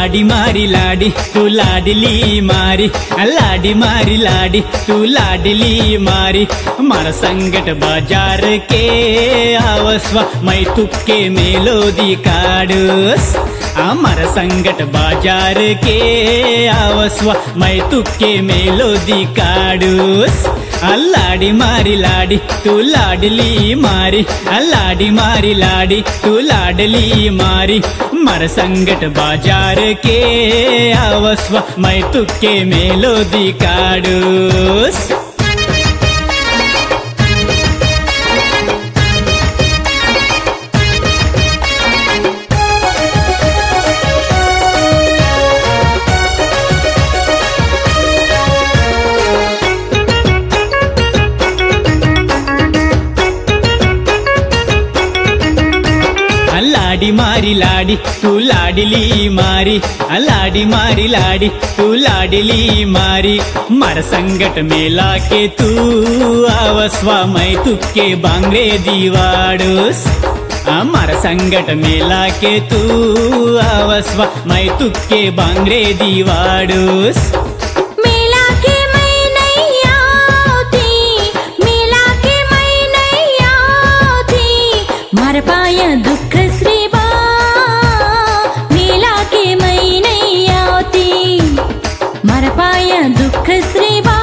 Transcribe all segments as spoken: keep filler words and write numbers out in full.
लाडी मारी लाडी तू लाडली मारी, लाडी मारी लाडी तू लाडली मारी। मार संगट बाजार के आवस्वा मैं तुक्के मेलोदी काडूस, अमर संगट बाजार के आवस्वा मैं तुक्के मेलोदी काडूस। लाडी मारी लाडी तू लाडली मारी, लाडी मारी लाडी तू लाडली मारी। मर संगट बाजार के आवस्वा मैं तुक्के मेलोदी काडूस। लाडी मारी लाडी तू लाडली मारी, लाडी मारी लाडी तू लाडली मारी। मर संगट मेला के तू आवस्वा मैं तुक्के बांगरे दीवाडूस, अमर संगट मेला के तू आवस्वा मैं तुक्के बांगरे दीवाडूस। मर पाया दुख श्री बा मेला के मैं नहीं आती, मर पाया दुख श्री बा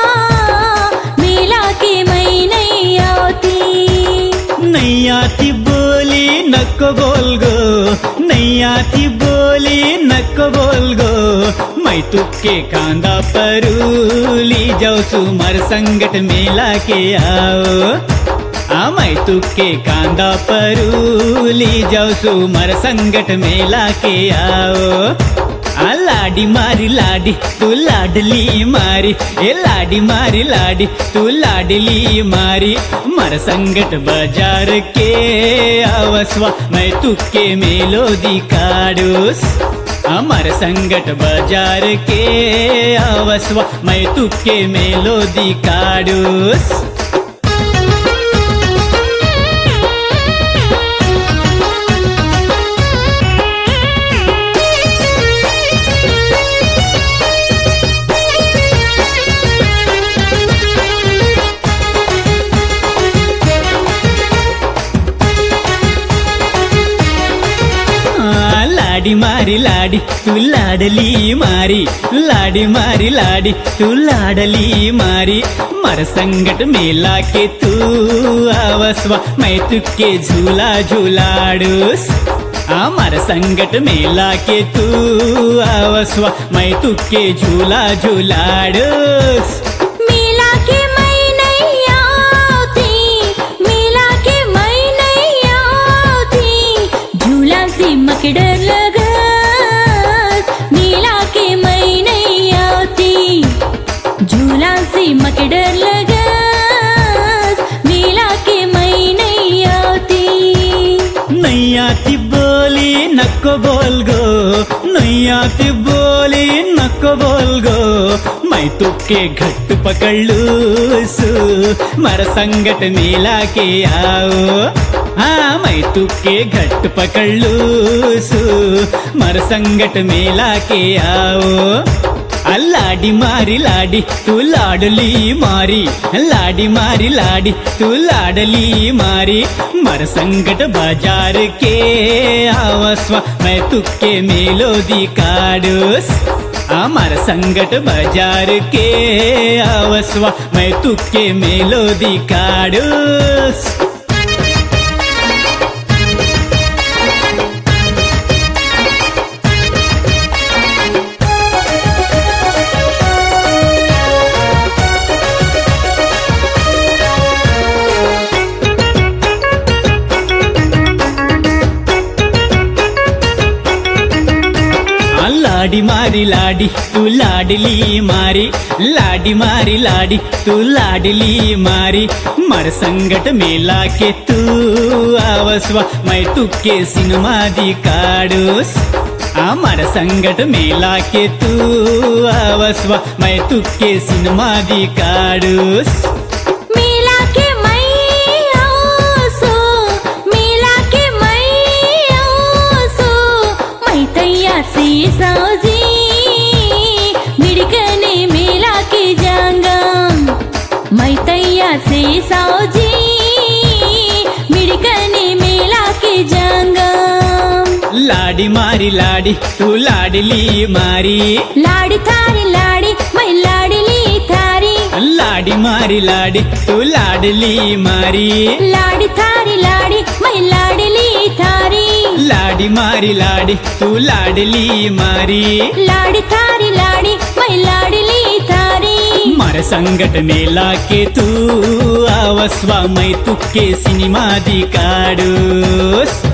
मेला के मैं नहीं आती। नहीं आती बोली नको बोल गो, नहीं आती बोली नको बोल गो। मैं तुक्के कांदा परूली जाऊ सु मर संगट मेला के आओ, मैं तुक्के कांदा परूली जाऊ सु मर संगट मेला के आओ। लाडी मारी लाडी तू लाडली मारी, ए लाडी मारी लाडी तू लाडली मारी। मर संगट बाजार के आवस्वा मैं तुक्के मेलोदी काडूस, अमर संगट बाजार के आवस्वा मैं तुक्के मेलोदी काडूस। लाडी मारी लाडी तू लाडली मारी, लाडी मारी लाडी तू लाडली मारी। मर संगट मेला के तू आवस्वा मैं तुक्के झूला झूलाडूस, अमर संगट मेला के तू आवस्वा मैं तुक्के झूला झूलाडूस। मकड़र लगस मेला के मैं नहीं आती, झूला से मकड़र लगस मेला के मैं नहीं आती। नहीं आती बोली नको बोल गो, नहीं आती बोली नको बोल गो। मैं तुक्के घट पकड़ लूसु मर संगट मेला के आओ, हाँ मैं तुक्के घट पकड़ लूसु मर संगट मेला के आओ। लाडी मारी लाडी तू लाडली मारी, लाडी मारी लाडी तू लाडली मारी। मर संगट बाजार के आवस्वा मैं तुक्के मेलोदी काडूस, अमर संगट बाजार के आवस्वा मैं तुक्के मेलोदी काडूस। लाडी मारी लाडी तू लाडली मारी, लाडी मारी लाडी तू लाडली मारी। मर संगट मेला के तू आवस्वा मैं तुक्के सिनेमा दी काडूस, अमर संगट मेला के तू आवस्वा मैं तुक्के सिनेमा दी काडूस। मेला के मैं आसो, मेला के मैं आसो, मैं तैयार सी लाडी मारी लाडी तू लाडली मारी लाडी थारी लाडी मै लाडली थारी लाडी मारी लाडी तू लाडली मारी लाडी थारी लाडी मै लाडली थारी लाडी मारी लाडी तू लाडली मारी लाडी थारी लाडी मै लाडली थारी मार संघटने लाके तू आवस्वा मै तुके सिनेमा दी काडूस